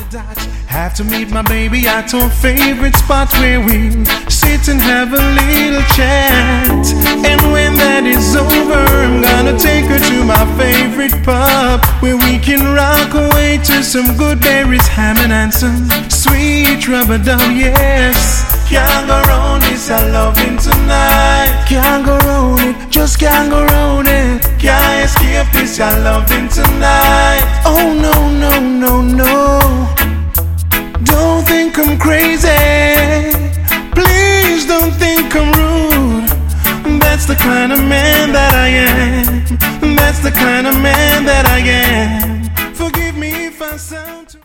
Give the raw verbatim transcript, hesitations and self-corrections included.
Have to meet my baby at our favorite spot where we sit and have a little chat. And when that is over, I'm gonna take her to my favorite pub where we can rock away to some good berries, Hammond and some sweet rubber dub. Yes, can't go round this, I loving tonight. Can't go round it, just can't go round it. Can't escape this, I loving tonight. Oh no, no, no, no. Don't think I'm crazy. Please don't think I'm rude. That's the kind of man that I am. That's the kind of man